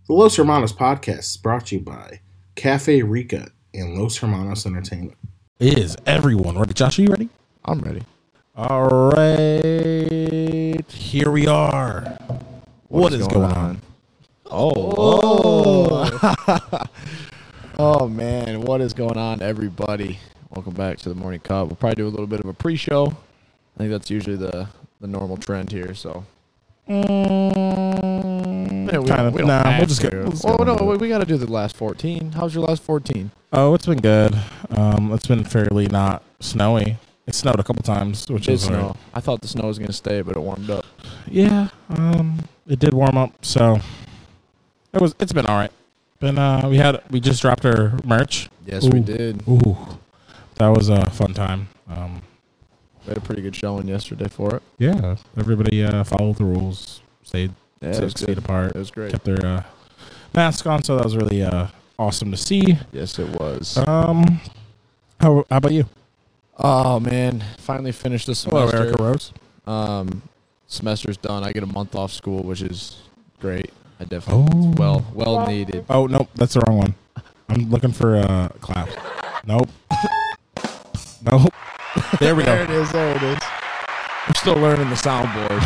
The Los Hermanos podcast is brought to you by Cafe Rica and Los Hermanos Entertainment. Is everyone ready? Josh, are you ready? I'm ready. All right. Here we are. What is going on? Oh, man. What is going on, everybody? Welcome back to the Morning Cup. We'll probably do a little bit of a pre-show. I think that's usually the normal trend here, so. We'll just get. We got to do the last 14. How's your last 14? Oh, it's been good. It's been fairly not snowy. It snowed a couple times, which is snow. I thought the snow was going to stay, but it warmed up. Yeah, it did warm up, so it's been all right. We just dropped our merch. Yes, we did. Ooh, that was a fun time. We had a pretty good showing yesterday for it. Yeah, everybody followed the rules, stayed Yeah, 6 feet apart. It was great. Kept their mask on, so that was really awesome to see. Yes, it was. How about you? Oh, man. Finally finished the semester. Hello, Erica Rose. Semester's done. I get a month off school, which is great. I definitely well needed. Oh, nope, that's the wrong one. I'm looking for claps. Nope. Nope. There we go. There it is. I'm still learning the soundboard.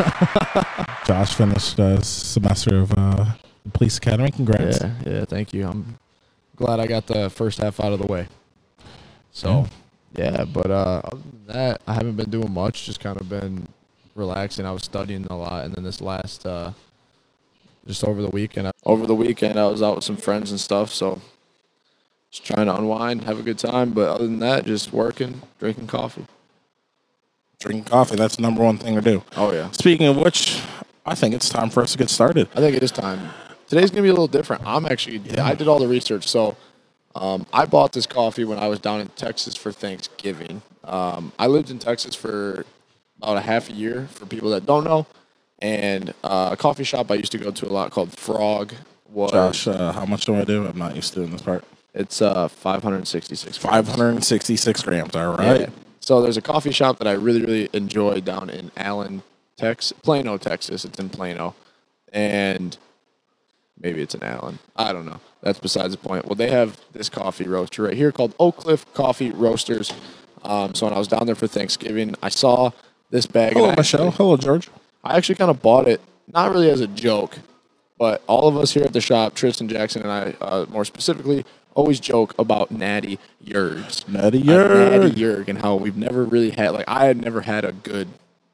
Josh finished a semester of the police academy. Congrats. Yeah, thank you. I'm glad I got the first half out of the way. So, but other than that, I haven't been doing much. Just kind of been relaxing. I was studying a lot, and then this last, just over the weekend, I was out with some friends and stuff. So, just trying to unwind, have a good time. But other than that, just working, drinking coffee. Drinking coffee, that's the number one thing to do. Oh, yeah. Speaking of which, I think it's time for us to get started. I think it is time. Today's going to be a little different. I did all the research. So, I bought this coffee when I was down in Texas for Thanksgiving. I lived in Texas for about a half a year, for people that don't know. And a coffee shop I used to go to a lot called Frog was... Josh, how much do I do? I'm not used to doing this part. It's 566 grams. 566 grams, all right. Yeah. So there's a coffee shop that I really, really enjoy down in Plano, Texas. It's in Plano. And maybe it's in Allen. I don't know. That's besides the point. Well, they have this coffee roaster right here called Oak Cliff Coffee Roasters. So when I was down there for Thanksgiving, I saw this bag. Hello, Michelle. Hello, George. I actually kind of bought it, not really as a joke, but all of us here at the shop, Tristan Jackson and I, more specifically, always joke about Natty Yergs. Natty Yerg. Natty Yerg, and how we've never really had, I had never had a good,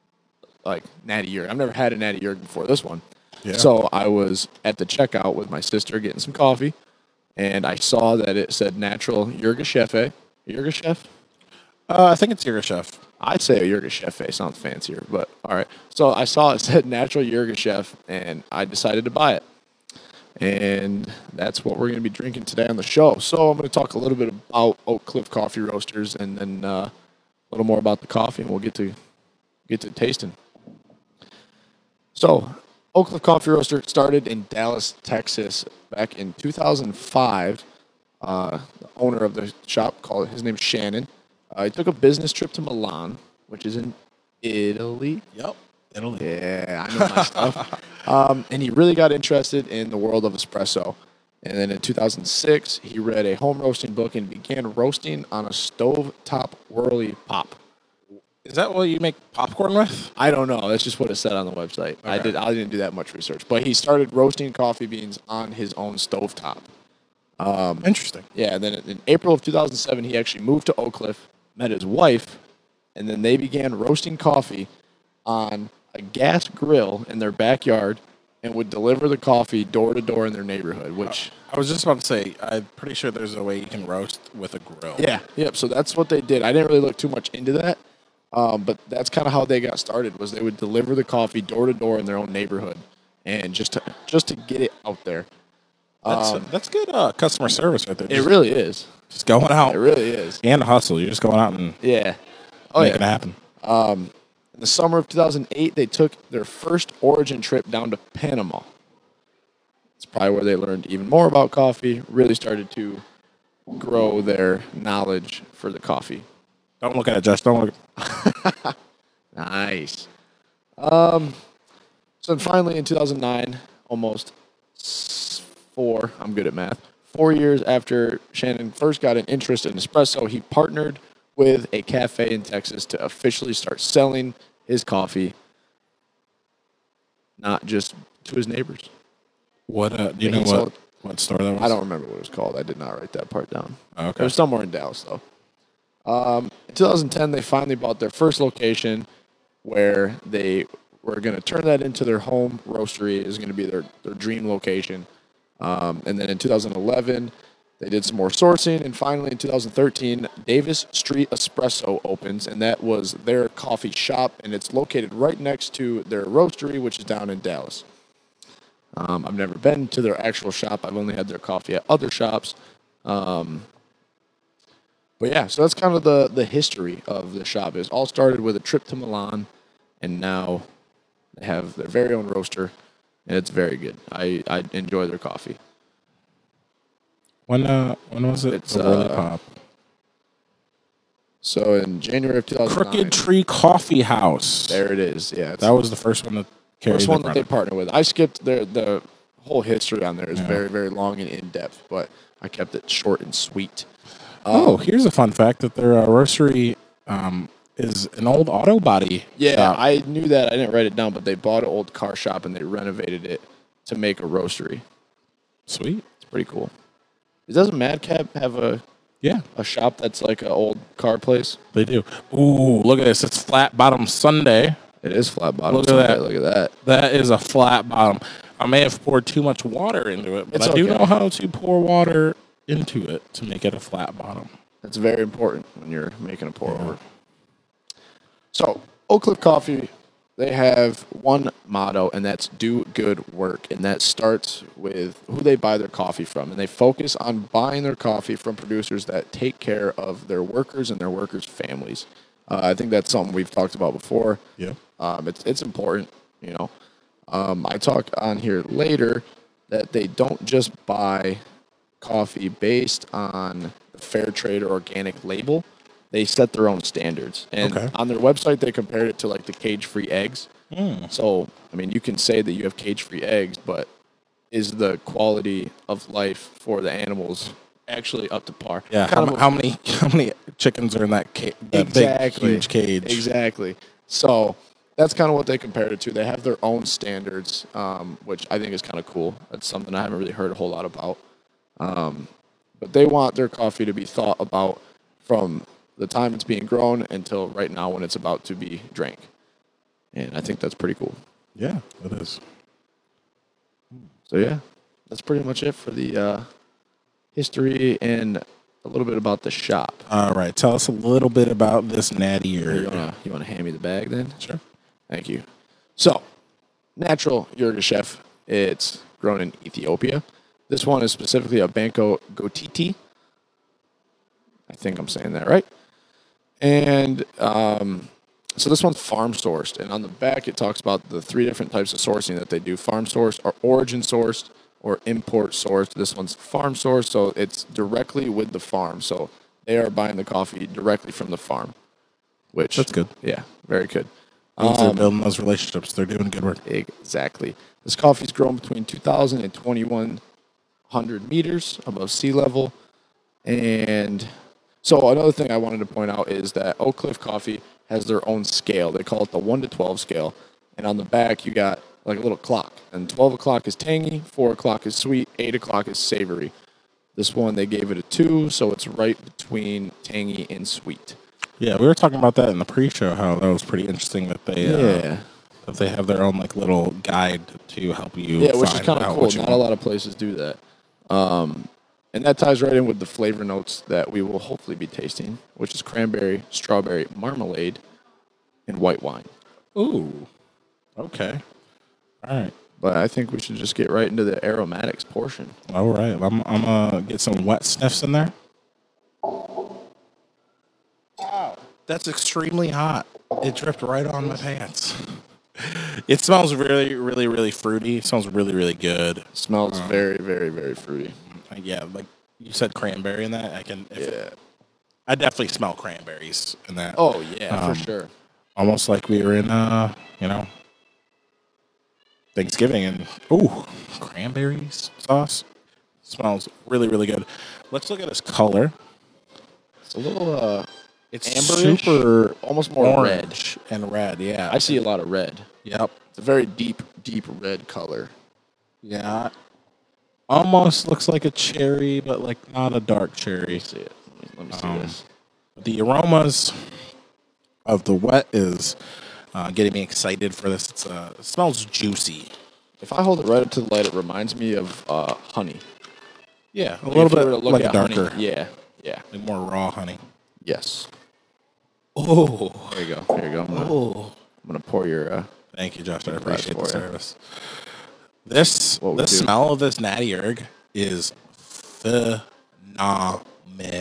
Natty Yerg. I've never had a Natty Yerg before this one. Yeah. So I was at the checkout with my sister getting some coffee, and I saw that it said natural Yirgacheffe. Yirgacheffe? I think it's Yirgacheffe. I'd say a Yirgacheffe. Sounds fancier, but all right. So I saw it said natural Yirgacheffe, and I decided to buy it. And that's what we're going to be drinking today on the show. So I'm going to talk a little bit about Oak Cliff Coffee Roasters, and then a little more about the coffee, and we'll get to tasting. So Oak Cliff Coffee Roaster started in Dallas, Texas, back in 2005. The owner of the shop, his name's Shannon. He took a business trip to Milan, which is in Italy. Yep. Italy. Yeah, I know my stuff. And he really got interested in the world of espresso. And then in 2006, he read a home roasting book and began roasting on a stovetop whirly pop. Is that what you make popcorn with? I don't know. That's just what it said on the website. Okay. I didn't do that much research. But he started roasting coffee beans on his own stovetop. Interesting. Yeah, and then in April of 2007, he actually moved to Oak Cliff, met his wife, and then they began roasting coffee on a gas grill in their backyard and would deliver the coffee door to door in their neighborhood, which... I was just about to say, I'm pretty sure there's a way you can roast with a grill. Yeah, yep, so that's what they did. I didn't really look too much into that, but that's kind of how they got started, was they would deliver the coffee door to door in their own neighborhood, and just to get it out there. That's good customer service right there. It really is. Just going out. It really is. And a hustle. You're just going out and making it happen. In the summer of 2008, they took their first origin trip down to Panama. It's probably where they learned even more about coffee, really started to grow their knowledge for the coffee. Don't look at it, Josh. Don't look. Nice. So then finally in 2009, almost I'm good at math. 4 years after Shannon first got an interest in espresso, he partnered with a cafe in Texas to officially start selling his coffee, not just to his neighbors. What do you know what store that was? I don't remember what it was called. I did not write that part down. Okay. It was somewhere in Dallas, though. In 2010, they finally bought their first location where they were going to turn that into their home roastery. It was going to be their dream location. And then in 2011, they did some more sourcing. And finally, in 2013, Davis Street Espresso opens, and that was their coffee shop. And it's located right next to their roastery, which is down in Dallas. I've never been to their actual shop. I've only had their coffee at other shops. But yeah, so that's kind of the history of the shop. It all started with a trip to Milan, and now they have their very own roaster, and it's very good. I enjoy their coffee. When was it? It's Really pop. So in January of 2009. Crooked Tree Coffee House. There it is. Yeah, That was the first one that carried first one that they product. partnered with. I skipped the whole history on there. Is very, very long and in depth, but I kept it short and sweet. Here's a fun fact that their roastery is an old auto body Yeah, shop. I knew that. I didn't write it down, but they bought an old car shop and they renovated it to make a roastery. Sweet. It's pretty cool. Doesn't Madcap have a Yeah, shop that's like an old car place? they do. Ooh, look at this. It's Flat Bottom Sunday. It is flat bottom. Look at that. Look at that. That is a flat bottom. I may have poured too much water into it, but It's I do okay. know how to pour water into it to make it a flat bottom. That's very important when you're making a pour over. So, Oak Cliff Coffee, they have one motto, and that's do good work. And that starts with who they buy their coffee from. And they focus on buying their coffee from producers that take care of their workers and their workers' families. I think that's something we've talked about before. Yeah. It's important, you know. I talk on here later that they don't just buy coffee based on the fair trade or organic label. They set their own standards. And Okay. on their website, they compared it to like the cage-free eggs. So, I mean, you can say that you have cage-free eggs, but is the quality of life for the animals actually up to par? Yeah. Kind of How many chickens are in that big huge cage? Exactly. So that's kind of what they compared it to. They have their own standards, which I think is kind of cool. That's something I haven't really heard a whole lot about. But they want their coffee to be thought about from the time it's being grown until right now when it's about to be drank. And I think that's pretty cool. Yeah, it is. So yeah, that's pretty much it for the history and a little bit about the shop. All right. Tell us a little bit about this natty. You wanna hand me the bag then? Sure. Thank you. So, natural Yirgacheffe. It's grown in Ethiopia. This one is specifically a Banco Gotiti. I think I'm saying that right. And so this one's farm sourced. And on the back, it talks about the 3 different types of sourcing that they do. Farm sourced or origin sourced or import sourced. This one's farm sourced, so it's directly with the farm. So they are buying the coffee directly from the farm. Which That's good. Yeah, very good. Means they're building those relationships. They're doing good work. Exactly. This coffee's grown between 2,000 and 2,100 meters above sea level. And so another thing I wanted to point out is that Oak Cliff Coffee has their own scale. They call it the 1 to 12 scale. And on the back, you got like a little clock. And 12 o'clock is tangy, 4 o'clock is sweet, 8 o'clock is savory. This one, they gave it a 2, so it's right between tangy and sweet. Yeah, we were talking about that in the pre-show. How that was pretty interesting that they that they have their own like little guide to help you. Yeah, which is find kind of out cool. what you Not a lot of places do that. And that ties right in with the flavor notes that we will hopefully be tasting, which is cranberry, strawberry, marmalade, and white wine. Ooh. Okay. All right. But I think we should just get right into the aromatics portion. All right. I'm gonna get some wet sniffs in there. Wow, that's extremely hot. It dripped right on my pants. It smells really, really, really fruity. It smells really, really good. Smells very, very, very fruity. Yeah, like you said, cranberry in that. Yeah. I definitely smell cranberries in that. Oh, yeah, for sure. Almost like we were in, Thanksgiving and cranberry sauce. Smells really, really good. Let's look at its color. It's a little It's amberish, super almost more orange and red. Yeah, I see a lot of red. Yep. It's a very deep red color. Yeah. Almost looks like a cherry, but like not a dark cherry. See it. Let me see this. The aromas of the wet is getting me excited for this. It smells juicy. If I hold it right up to the light, it reminds me of honey. Yeah, a Like, little if you bit were to look like a at honey- darker, Yeah, yeah. like more raw honey. Yes. Oh, There you go. There you go. I'm gonna pour your. thank you, Josh. I Glass appreciate the for you. service. This What we the do. smell of this natty erg is phenomenal.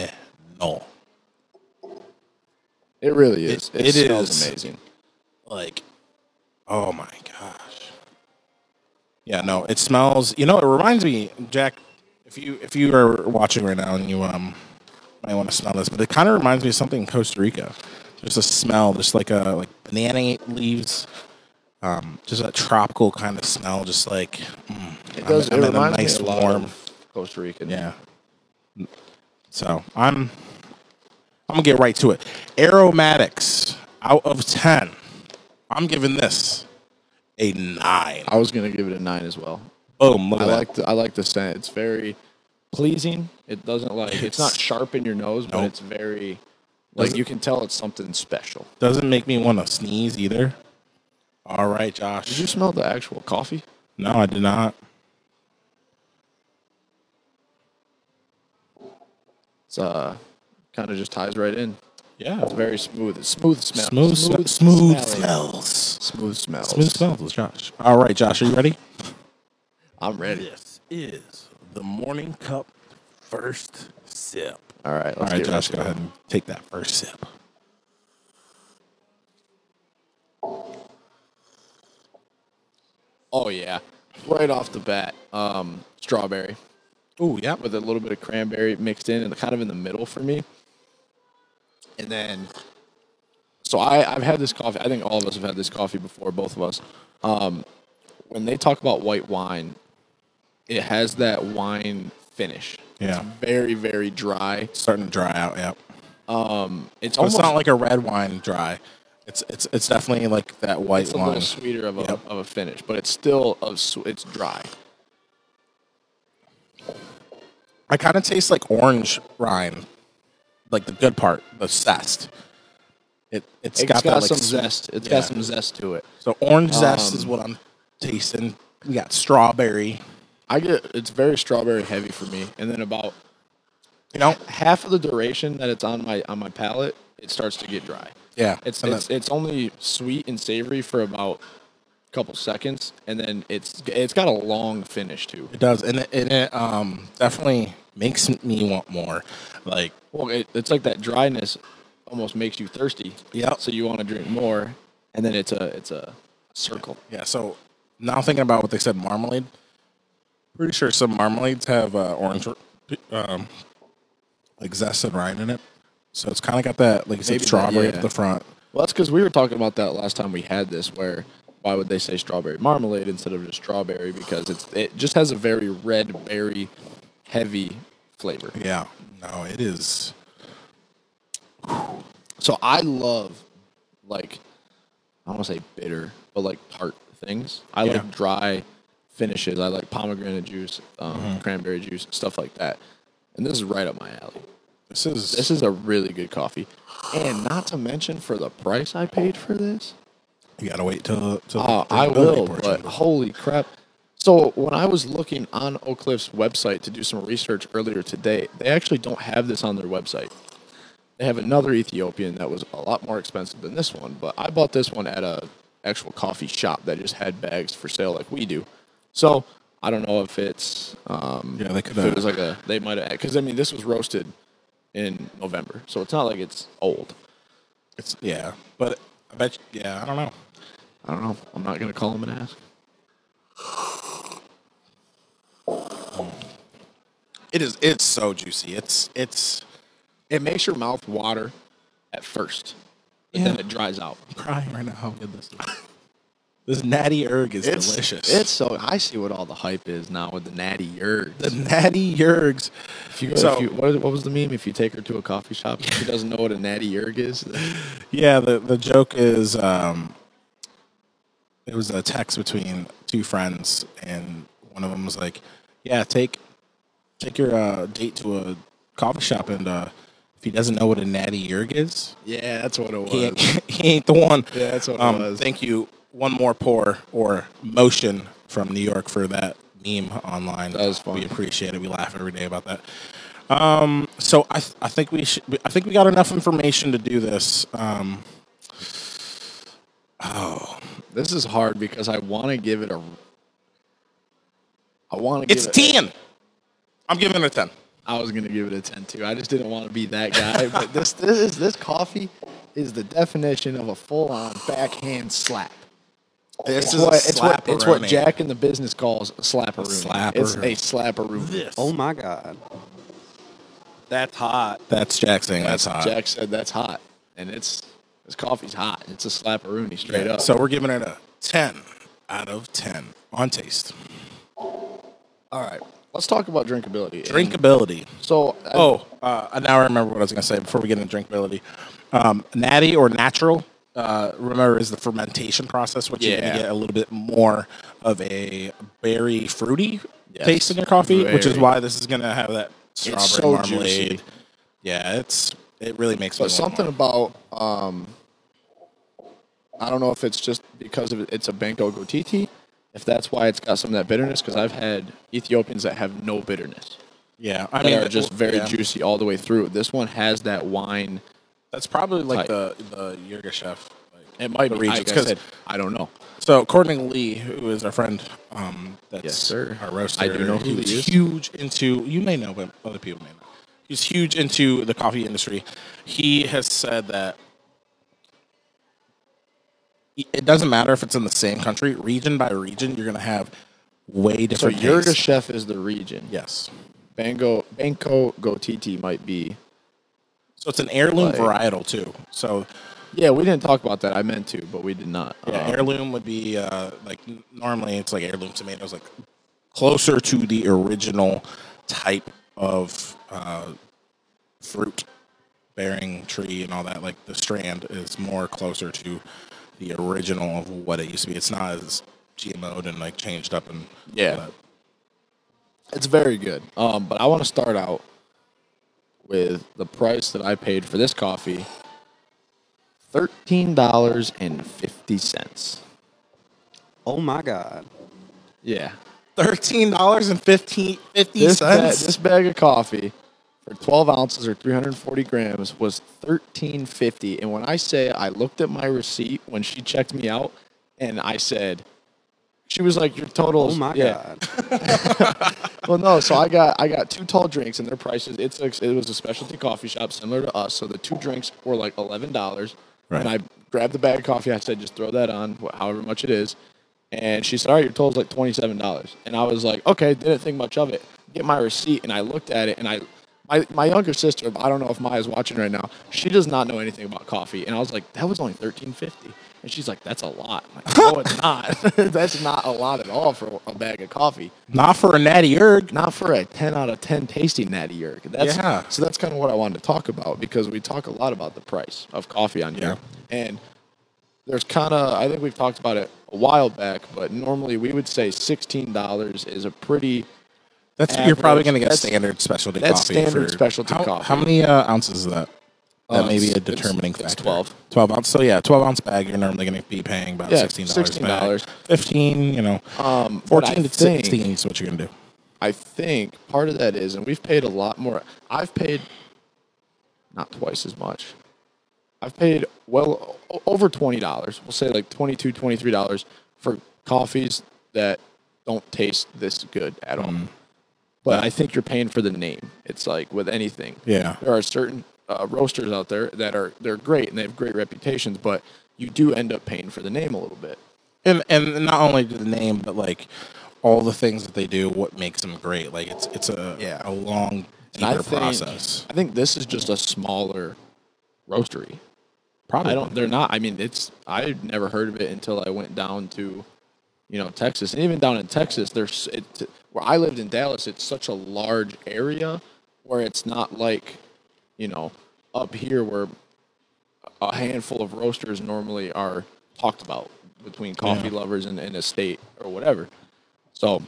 It really is. It smells is. amazing. Like, oh my gosh. Yeah, no, it smells. You know, it reminds me, Jack. If you are watching right now and you might want to smell this, but it kind of reminds me of something in Costa Rica. There's a smell, just like banana leaves, just a tropical kind of smell, just like It does. I'm it in a reminds nice me a lot warm. of Costa Rican. Yeah. So I'm gonna get right to it. Aromatics out of 10. I'm giving this a 9. I was gonna give it a 9 as well. Boom! Look at that. I like the scent. It's very pleasing. It doesn't it's not sharp in your nose, but Nope. it's very like you can tell it's something special. Doesn't make me want to sneeze either. All right, Josh. Did you smell the actual coffee? No, I did not. It's kind of just ties right in. Yeah. It's very smooth. It's smooth smell. Smooth smelling. smells. Smooth smells. Smooth smells, Josh. All right, Josh, are you ready? I'm ready. This is the morning cup first sip. All right. All Let's right, get Josh, right go to it. ahead and take that first sip. Oh yeah, right off the bat, strawberry Oh, yeah. with a little bit of cranberry mixed in and kind of in the middle for me. And then, so I've had this coffee. I think all of us have had this coffee before, both of us. When they talk about white wine, it has that wine finish. Yeah. It's very, very dry. Starting to dry out, yeah. It's So almost it's not like a red wine dry. It's definitely like that white it's a wine. little sweeter of a Yep. of a finish, but it's still it's dry. I kind of taste like orange rind, like the good part, the zest. It's It's got, got that, like, some sweet- zest. It's yeah. got some zest to it. So orange zest is what I'm tasting. We got strawberry. It's very strawberry heavy for me, and then about You know, half of the duration that it's on my palate, it starts to get dry. yeah. It's And it's only sweet and savory for about a couple seconds, and then it's got a long finish too. it does, and it definitely makes me want more. Like, Well, it's like that dryness almost makes you thirsty. Yep. So you want to drink more, and then it's a circle. yeah. So now thinking about what they said, marmalade. Pretty sure some marmalades have orange, like zest and rind in it. So it's kind of got that, like you said, Maybe that, strawberry yeah. at the front. Well, that's because we were talking about that last time we had this. Where why would they say strawberry marmalade instead of just strawberry? Because it just has a very red berry, heavy flavor. Yeah. No, it is. So I love like I don't want to say bitter, but like tart things. I Yeah. like dry finishes. I like pomegranate juice, cranberry juice, stuff like that. And this is right up my alley. This is. This is a really good coffee. And not to mention for the price I paid for this. You gotta wait till the I drinkability will, portion. but holy crap. So when I was looking on Oak Cliff's website to do some research earlier today, they actually don't have this on their website. They have another Ethiopian that was a lot more expensive than this one, but I bought this one at a actual coffee shop that just had bags for sale like we do. So I don't know if it's Yeah, they could if it was have. like they might have because I mean this was roasted in November, so it's not like it's old. It's yeah, but I bet. Yeah, I don't know. I don't know. I'm not gonna call him and ask. It is. It's so juicy. It makes your mouth water at first, but then it dries out. I'm crying right now. How good this is. This Natty Erg is delicious. It's so I see what all the hype is now with the Natty Yergs. The Natty Yergs. What was the meme? If you take her to a coffee shop, she doesn't know what a Natty Yerg is. Yeah, the joke is it was a text between two friends, and one of them was like, "Yeah, take your date to a coffee shop, and if he doesn't know what a Natty Yerg is, Yeah, that's what it was. he ain't the one." Yeah, that's what it was. Thank you. One more pour or motion from New York for that meme online. That was fun. We appreciate it. We laugh every day about that. So I think we should. I think we got enough information to do this. This is hard because I want to give it a. It's 10. I'm giving it a 10. I was gonna give it a 10 too. I just didn't want to be that guy. But this coffee is the definition of a full-on backhand slap. This It's what Jack in the business calls a slapperoonie. It's a slapperoonie. Oh my God. That's hot. That's Jack saying that's hot. Jack said that's hot, and this coffee's hot. It's a slapperoonie straight up. So we're giving it a 10 out of 10 on taste. All right, let's talk about drinkability. Drinkability. So now I remember what I was going to say before we get into drinkability. Natty or natural, remember, is the fermentation process, which you're going to get a little bit more of a berry fruity taste in your coffee, which is why this is going to have that strawberry so marmalade. juicy. Yeah, it really makes me But want something more. about I don't know if it's just because of it's a Benko Gotiti, if that's why it's got some of that bitterness. Because I've had Ethiopians that have no bitterness. Yeah, I mean, they're just very juicy all the way through. This one has that wine. That's probably like type. the Yirgacheffe. It might the be. regions, Like I 'cause- said, I don't know. So according to Lee, who is our friend, that's Yes, sir. our roaster. I do know who he's he is. huge into. You may know, but other people may not. He's huge into the coffee industry. He has said that it doesn't matter if it's in the same country, region by region, you're going to have way So different. tastes. Yirgacheffe is the region. Yes. Benko Gotiti might be. So it's an heirloom Like- varietal too. So Yeah, we didn't talk about that. I meant to, but we did not. yeah, heirloom would be normally it's like heirloom tomatoes, like closer to the original type of fruit bearing tree and all that. Like the strand is more closer to the original of what it used to be. It's not as GMO'd and like changed up and Yeah. all that. It's very good. But I want to start out with the price that I paid for this coffee. $13.50. Oh my God. Yeah. $13.50. This bag of coffee for 12 ounces or 340 grams was $13.50. And when I say I looked at my receipt when she checked me out, and I said, she was like, your total. Oh my yeah. God. Well, no. So I got two tall drinks, and their prices. It was a specialty coffee shop similar to us. So the two drinks were like $11. Right. And I grabbed the bag of coffee. I said, just throw that on, however much it is. And she said, all right, your total's like $27. And I was like, okay, didn't think much of it. Get my receipt, and I looked at it, and my younger sister, I don't know if Maya's watching right now, she does not know anything about coffee. And I was like, that was only $13.50. And she's like, that's a lot. I'm like, no, it's not. That's not a lot at all for a bag of coffee. Not for a Natty Erg. Not for a 10 out of 10 tasty Natty Yerk. Yeah. So that's kind of what I wanted to talk about, because we talk a lot about the price of coffee on here. Yeah. And there's kind of, I think we've talked about it a while back, but normally we would say $16 is a pretty... You're probably average. going to get That's- standard specialty that's coffee. standard specialty coffee. How many ounces is that? That may be a It's- determining it's factor. 12. 12 ounce. So yeah, 12 ounce bag. You're normally going to be paying about Yeah, $16. $16. Bag. 15. You know, But 14 I to think- 16 is what you're going to do. I think part of that is, and we've paid a lot more. I've paid not twice as much. I've paid over $20. We'll say like $22, $23 for coffees that don't taste this good at all. But I think you're paying for the name. It's like with anything. Yeah. There are certain roasters out there that they're great and they have great reputations, but you do end up paying for the name a little bit. And not only the name, but like all the things that they do, what makes them great. Like it's a long, And I deeper think, process. I think this is just a smaller roastery. Probably. I don't. They're not. I mean, I never heard of it until I went down to, Texas, and even down in Texas, where I lived in Dallas. It's such a large area where it's not like, up here where a handful of roasters normally are talked about between coffee lovers in a state or whatever. So,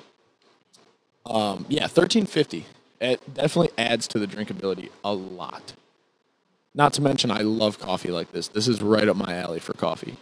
1350. It definitely adds to the drinkability a lot. Not to mention, I love coffee like this. This is right up my alley for coffee.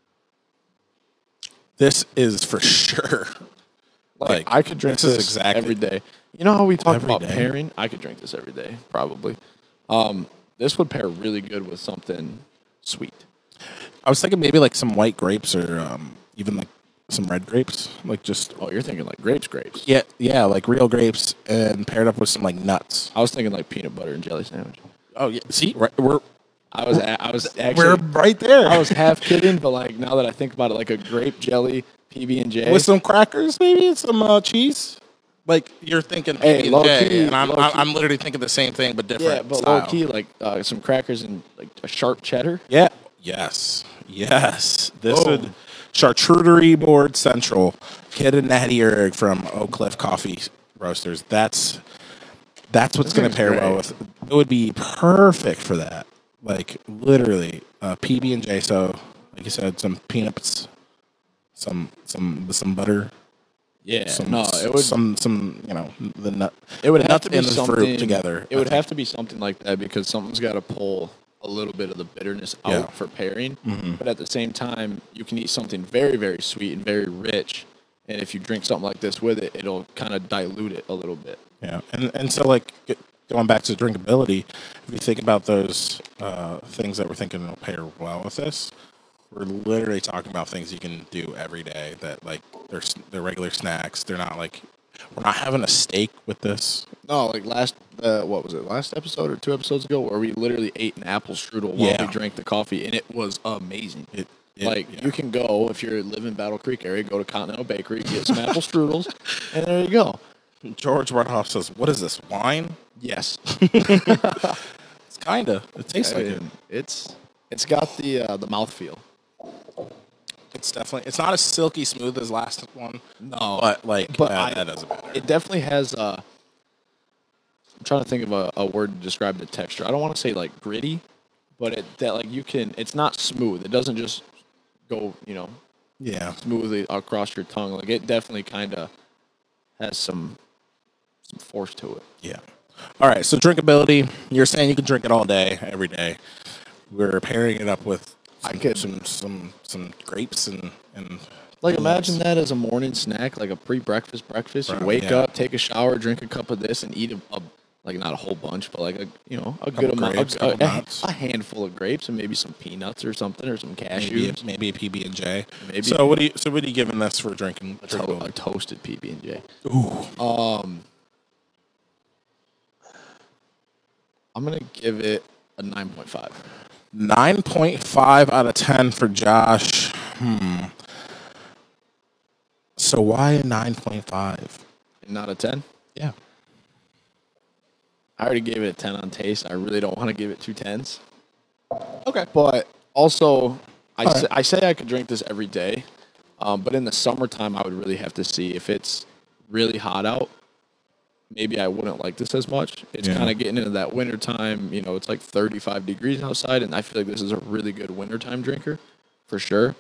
This is for sure. Like I could drink this every day. You know how we talk about pairing? I could drink this every day, probably. This would pair really good with something sweet. I was thinking maybe like some white grapes or even like some red grapes. Like just you're thinking like grapes. Yeah, like real grapes and paired up with some like nuts. I was thinking like peanut butter and jelly sandwich. Oh yeah, see, I was actually we're right there. I was half kidding, but like now that I think about it, like a grape jelly PB&J with some crackers, maybe some cheese. Like you're thinking PB&J, and I'm literally thinking the same thing but different. Yeah, but style. low key, like some crackers and like a sharp cheddar. Yeah. Yes. This would charcuterie board central. Kid and Natty Erg from Oak Cliff Coffee Roasters. That's what's going to pair well with. It would be perfect for that. Like literally, PB&J. So, like you said, some peanuts, some butter. Yeah, it would the nut. It would have to be and the something fruit together. It would have to be something like that because something's got to pull a little bit of the bitterness out for pairing. Mm-hmm. But at the same time, you can eat something very, very sweet and very rich. And if you drink something like this with it, it'll kind of dilute it a little bit. Yeah, and so like going back to drinkability, if you think about those things that we're thinking will pair well with this, we're literally talking about things you can do every day that like they're regular snacks. They're not like we're not having a steak with this. No, like last episode or 2 episodes ago where we literally ate an apple strudel while we drank the coffee, and it was amazing. You can go, if you live in Battle Creek area, go to Continental Bakery, get some apple strudels, and there you go. George Rudhoff says, "What is this, wine?" Yes. It's kind of. It tastes like it. It's got the mouthfeel. It's definitely. It's not as silky smooth as last one. No, but that doesn't matter. It definitely has. I'm trying to think of a word to describe the texture. I don't want to say like gritty, but it's not smooth. It doesn't just go smoothly across your tongue. Like it definitely kind of has some force to it. Yeah. All right. So drinkability. You're saying you can drink it all day, every day. We're pairing it up with some grapes and like imagine that as a morning snack, like a pre-breakfast breakfast. You wake up, take a shower, drink a cup of this, and eat like not a whole bunch, but like a good amount, a handful of grapes and maybe some peanuts or something or some cashews, maybe a PB&J. So what are you giving this for drinking? A toasted PB&J. Ooh. I'm gonna give it a 9.5. 9.5 out of 10 for Josh. So why a 9.5? Not a 10? Yeah. I already gave it a 10 on taste. I really don't want to give it 2 10s. Okay. But also, I say I could drink this every day, but in the summertime, I would really have to see if it's really hot out. Maybe I wouldn't like this as much. It's kind of getting into that wintertime. It's like 35 degrees outside, and I feel like this is a really good wintertime drinker for sure.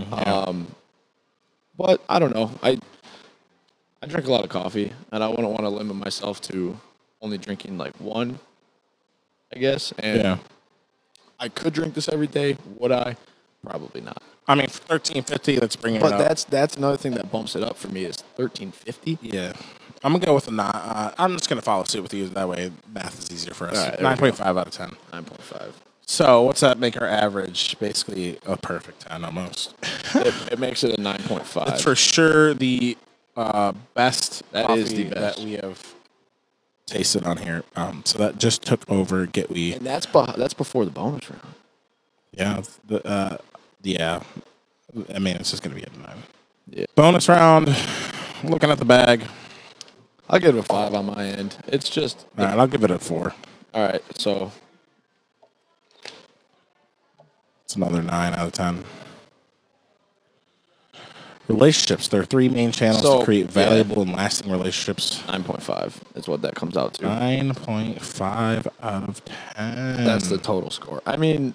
But I don't know. I drink a lot of coffee, and I wouldn't want to limit myself to only drinking like one, I guess. And I could drink this every day. Would I? Probably not. I mean, for $13.50, let's bring it up. But that's another thing that bumps it up for me is $13.50. Yeah. I'm going to go with a 9. I'm just going to follow suit with you. That way, math is easier for us. Right, 9.5 out of 10. 9.5. So what's that make our average? Basically a perfect 10 almost. It makes it a 9.5. It's for sure the best that coffee is the best that we have tasted on here. So that just took over Gitwe. And that's before the bonus round. Yeah. Yeah. I mean, it's just going to be a 9. Yeah. Bonus round. Looking at the bag. I'll give it a 5 on my end. It's just... All right, I'll give it a 4. All right, so... It's another 9 out of 10. Relationships. There are 3 main channels So, to create yeah. valuable and lasting relationships. 9.5 is what that comes out to. 9.5 out of 10. That's the total score. I mean,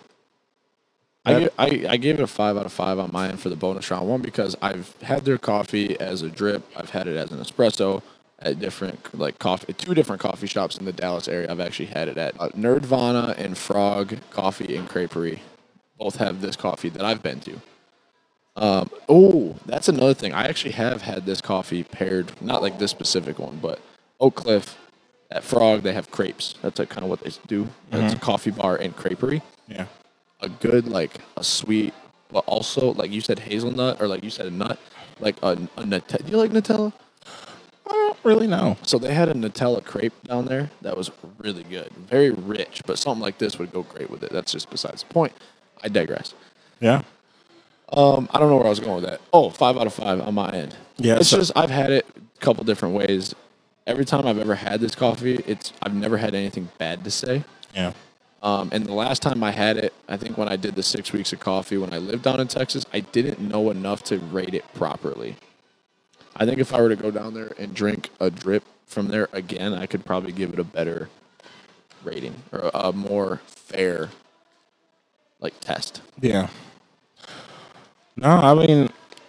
I gave it a 5 out of 5 on my end for the bonus round. One, because I've had their coffee as a drip. I've had it as an espresso at different, like, 2 different coffee shops in the Dallas area. I've actually had it at Nerdvana and Frog Coffee and Creperie. Both have this coffee that I've been to. That's another thing. I actually have had this coffee paired, not like this specific one, but Oak Cliff at Frog, they have crepes. That's like kind of what they do. It's a coffee bar and creperie. Yeah. A good, like, a sweet, but also, like you said, hazelnut, or like you said, a nut, like a Nutella. Do you like Nutella? I don't really know. So they had a Nutella crepe down there that was really good. Very rich, but something like this would go great with it. That's just besides the point. I digress. Yeah. I don't know where I was going with that. Oh, 5 out of 5 on my end. Yeah, It's so- just, I've had it a couple different ways. Every time I've ever had this coffee, I've never had anything bad to say. Yeah. And the last time I had it, I think when I did the 6 weeks of coffee when I lived down in Texas, I didn't know enough to rate it properly. I think if I were to go down there and drink a drip from there again, I could probably give it a better rating or a more fair, like, test. Yeah. No, I mean,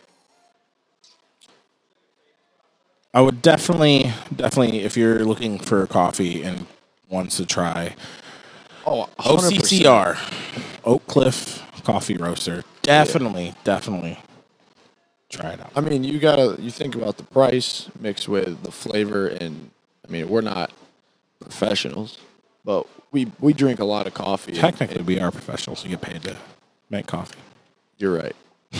I would definitely, if you're looking for coffee and wants to try Oh, 100%. OCCR, Oak Cliff Coffee Roaster, definitely try it out. I mean, you think about the price mixed with the flavor, and I mean, we're not professionals, but we drink a lot of coffee. Technically, we are professionals. You get paid to make coffee. You're right.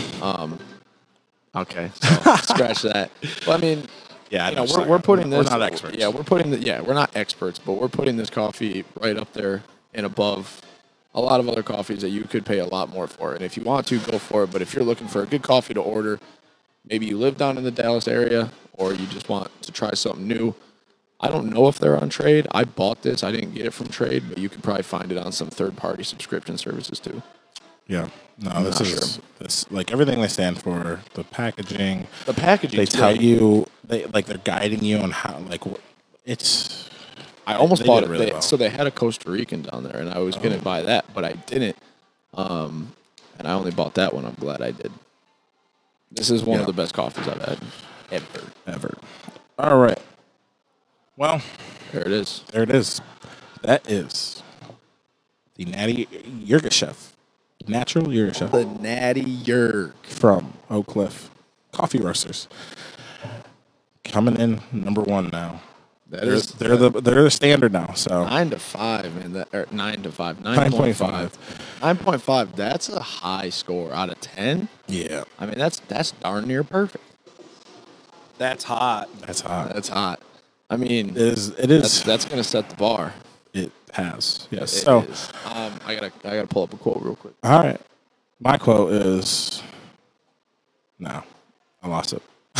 Okay, so scratch that. But I mean, Yeah, you know, we're putting this. We're not experts. Yeah, we're not experts, but we're putting this coffee right up there and above a lot of other coffees that you could pay a lot more for. And if you want to, go for it. But if you're looking for a good coffee to order, maybe you live down in the Dallas area, or you just want to try something new. I don't know if they're on trade. I bought this. I didn't get it from trade, but you could probably find it on some third-party subscription services too. Yeah. No, this not is this like everything they stand for. The packaging. The packaging. They tell you they're guiding you on how it's. I almost they bought did it. really well. So they had a Costa Rican down there, and I was going to buy that, but I didn't. And I only bought that one. I'm glad I did. This is one of the best coffees I've had ever. All right. Well, There it is. there it is. That is the Natty Yirgacheffe, natural Yirgacheffe The Natty Yerg. from Oak Cliff Coffee Roasters. Coming in number 1 now. They're the standard now. So 9 to 5, man. 9 to 5. 9.5. 9.5. That's a high score out of 10. Yeah, I mean, that's darn near perfect. that's hot. That's hot. That's hot. I mean, It is. that's going to set the bar. It has. Yes. It So is. I gotta pull up a quote real quick. all right. My quote is. No, I lost it.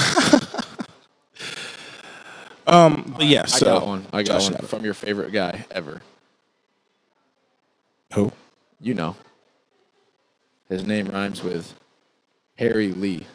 But yeah, so I got one. I got Josh one had it. from your favorite guy ever. Who? You know. His name rhymes with Harry Lee.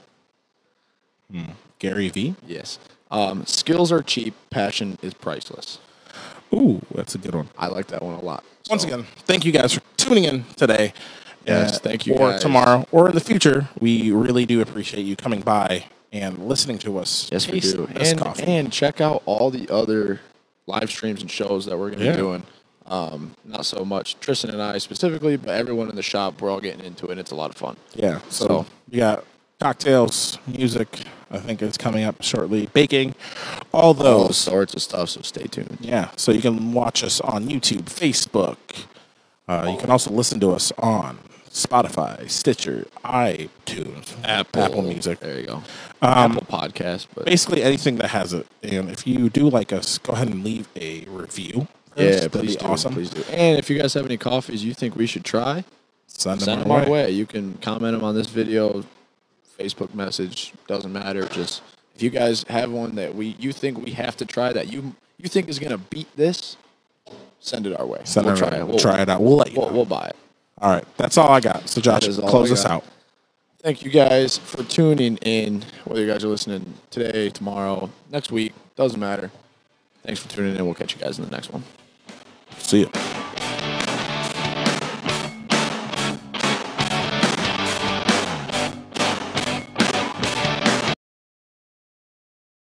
Gary V. Yes. Skills are cheap. Passion is priceless. Ooh, that's a good one. I like that one a lot. Once So, again, thank you guys for tuning in today. Yes, thank you Or guys. tomorrow, or in the future. We really do appreciate you coming by and listening to us. Yes, we taste do. this And, coffee. and check out all the other live streams and shows that we're going to Yeah. be doing. Not so much Tristan and I specifically, but everyone in the shop. We're all getting into it, and it's a lot of fun. Yeah. So So- we got cocktails, music. I think it's coming up shortly. Baking, all All those. sorts of stuff, so stay tuned. Yeah. So you can watch us on YouTube, Facebook. You can also listen to us on Spotify, Stitcher, iTunes, Apple Music. There you go. Apple Podcast. But Basically anything that has it. And if you do like us, go ahead and leave a review. yeah, That'd please be do. awesome. Please do. And if you guys have any coffees you think we should try, Send send them them our way. You can comment them on this video, Facebook message, doesn't matter. Just if you guys have one that you think we have to try that you think is gonna beat this, send it our way. Send we'll it try our way. it. We'll try it out. We'll let you know. We'll buy it. All right, that's all I got. So Josh, That is all close I us got. out. Thank you guys for tuning in. Whether you guys are listening today, tomorrow, next week, doesn't matter. Thanks for tuning in. We'll catch you guys in the next one. See ya.